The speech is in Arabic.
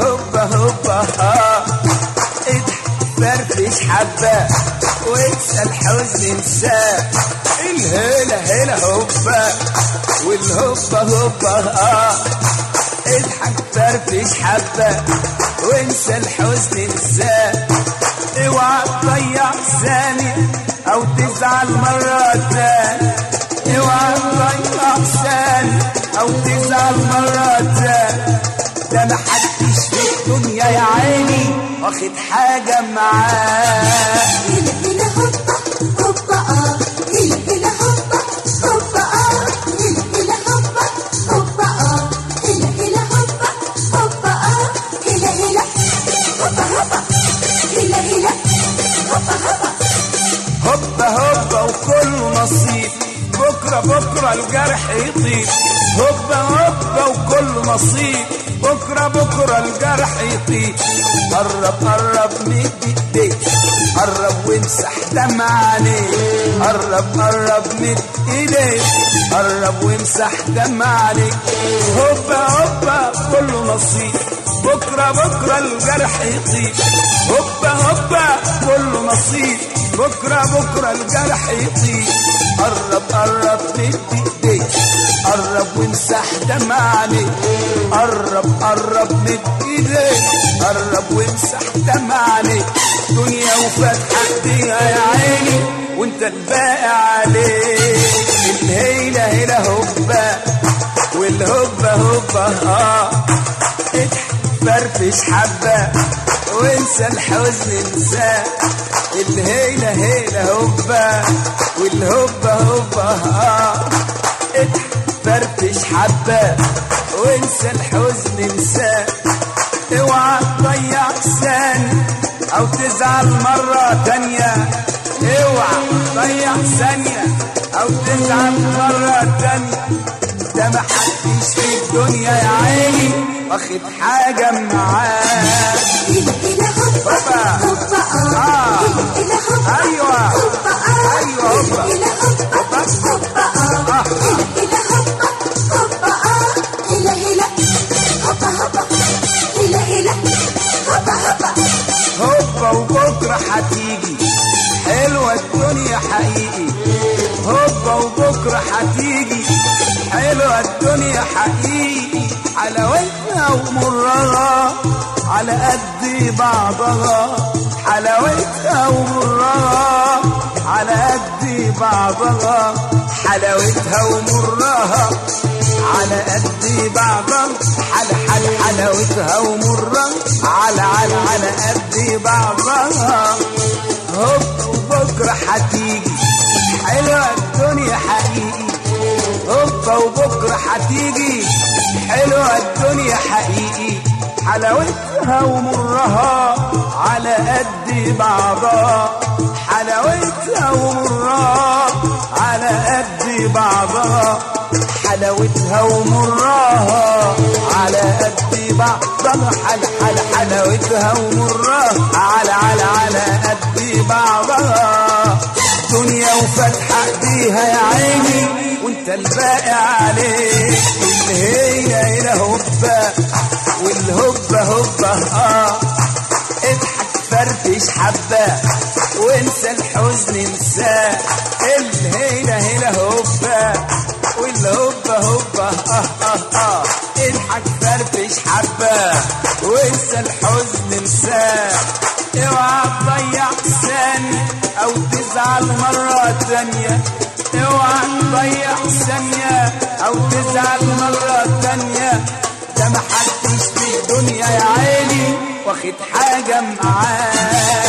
والهوبا هوبا اضحك فرفش حبة وانسى الحزن انساه. الهلا هلا هوبا والهوبا هوبا اضحك فرفش حبة وانسى الحزن انساه. اوعى تضيع ثانية او تزعل مرة تانية. اوعى تضيع ثانية او تزعل مرة تانية. ده محدش في الدنيا يا عيني واخد حاجة معاه. هلا هلا هوبا هوبا هلا هلا هوبا هوبا هلا هلا هوبا هوبا هلا هلا هوبا هوبا هلا هلا هوبا هوبا هلا هلا هوبا هوبا. هوبا هوبا وكله نصيب بكرة الجرح يطيب. هوبا هوبا وكله نصيب بكرة الجرح يطيب. قرب مد ايديك قرب وامسح دمع عليك. قرب مد ايديك قرب وامسح دمع عليك. هوبا كله نصيب بكرة الجرح يطيب. هوبا كله نصيب بكرة الجرح يطيب. قرب مد ايديك قرب وامسح دمع عليك. قرب مد ايديك قرب وامسح دمع عليك. دنيا وفاتحة ايديها يا عيني وانت الباقي عليك. الهيلة هيلة هوبا والهوبا هوبا اضحك فرفش حبة وانسى الحزن انساه. الهيلة هيلة هوبا والهوبا هوبا اضحك فرفش حبة وانسى الحزن انساه. اوعى تضيع ثانية او تزعل مرة تانية. اوعى تضيع ثانية او تزعل مرة تانية. ده محدش في الدنيا يا عيني واخد حاجة معاه. هلا هلا هوبا هوبا هلا هلا ايوه هوبا هوبا هلا هوبا هوبا هلا هلا هوبا هلا هلا هوبا هوبا هلا هلا هوبا هوبا. هوبا وبكرة هتيجي حلوة الدنيا حقيقي. هوبا وبكرة هتيجي حلوة الدنيا حقيقي. حلاوتها ومرها على قد بعضها. حلاوتها ومرها على قد بعضها. حلاوتها ومرها على قد بعضها. حلاوتها ومرها على قد بعضها. هوبا وبكرة هتيجي حلوة الدنيا حقيقي. هوبا وبكرة هتيجي حلوة الدنيا حقيقي. حلاوتها ومرها على قد بعضها. حلاوتها ومرها على قد بعضها. حلاوتها ومرها على قد بعضها. حلاوتها ومرها على قد بعضها. دنيا وفتحة ايديها يا عيني وانت الباقي عليك. الهيلة هيلة هوبا والهوبا هوبا اضحك فرفش حبة وانسى الحزن انساه. الهيلة هيلة هوبا والهوبا هوبا اضحك فرفش حبة وانسى الحزن انساه. اوعى تضيع ثانية او تزعل مرة تانية. اوعى تضيع ثانية او تزعل مرة تانية. ده محدش في الدنيا يا عيني واخد حاجة معاه.